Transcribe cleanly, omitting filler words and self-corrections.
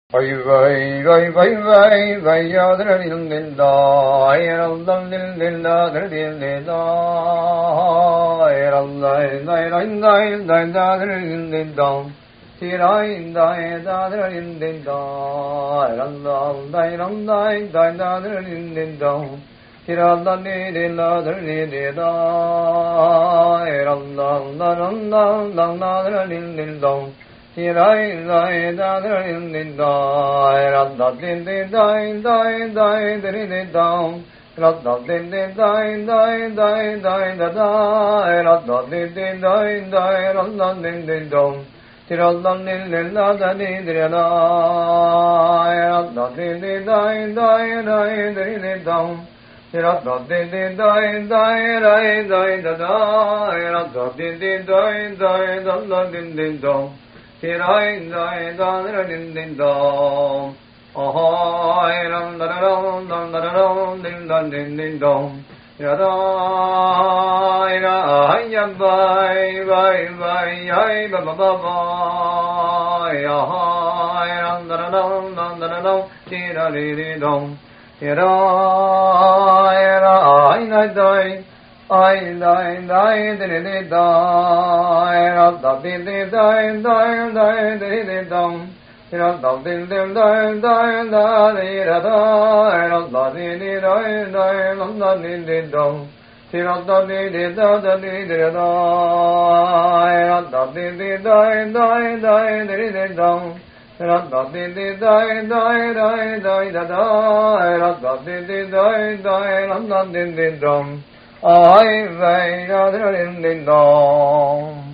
Vay vay vay vay vay vay ya dil dil dil da ya Allah dil dil da dil dil dil da ya Allah dai dai dai dai da dil dil da ti dai dai da dil dil da ya Allah dai dai dai da dil dil da ti ra da dil dil da dil dil da ya Allah da da da dil dil da Rai rai da da din din da ra da din din da da da din din da ra da din din da da da da da ra da din din da da ra da din din da ti ra da din din da da din din da ra da din din da da da din din da ti ra da din din da da ra da da ra da din din da da din din da Ti rai dai da da din din da oh ai ram da da din da din din da ya da ai ya bai bai bai ai ba ba ba ba ya ai ram da da ti ra ri da ya da ai na dai ai dai dai de de da ra da de de dai dai dai de de da ra da de de dai dai da de ra da ra da de de dai dai la da de de da ti ra da de de da da de de da ra da de de dai dai dai de de da ra da de de dai dai dai dai da da ra da de de dai dai la da de de da ai vậy ra din din đong